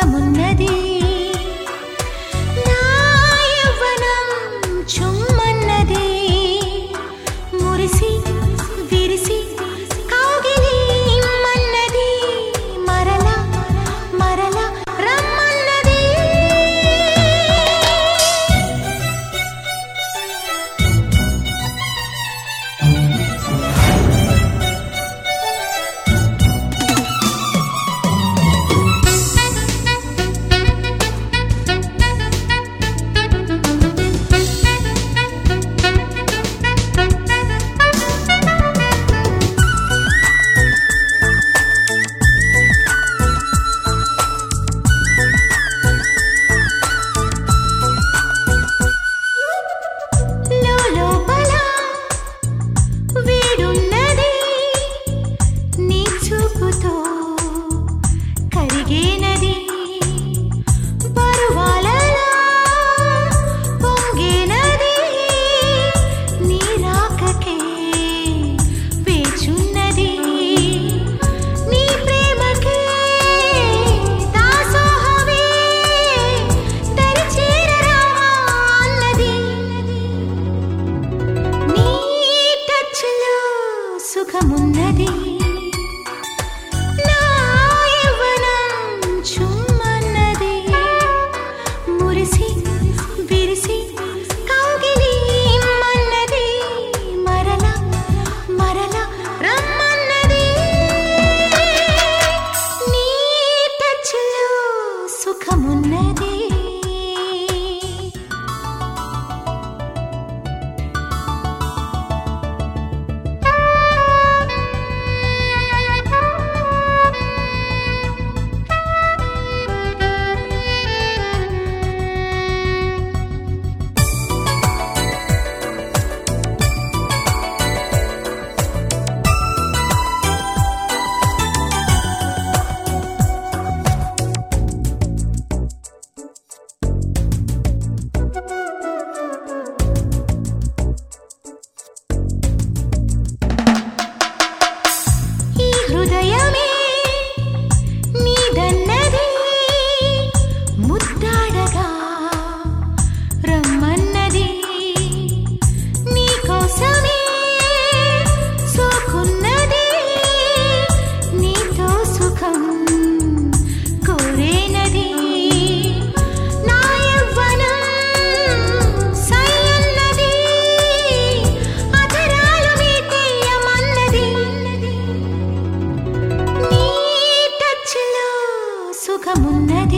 సుఖమున్నది నా యవ్వనం చుమ్మన్నది మురిసి విరిసి కౌగిలి ఇమ్మన్నది మరలా మరలా రమ్మన్నది సుఖమున్నది నా యవ్వనం చుమ్మన్నది మురిసి విరిసి కౌగిలి ఇమ్మన్నది మరలా మరలా రమ్మన్నది నీ టచ్లో సుఖమున్నది హృదయమే నీదన్నది ముద్దాడగా రమ్మన్నది నీకోసమే సోకున్నది నీతో సుఖం కోరేనది నా యవ్వనం సయ్యన్నది అధరాలు మీటేయమన్నది సుఖమున్నది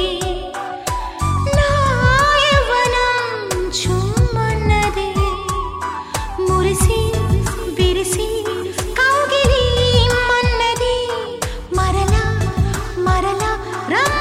నా యవ్వనం చుమ్మన్నది మురిసి విరిసి కౌగిలి ఇమ్మన్నది మరలా మరలా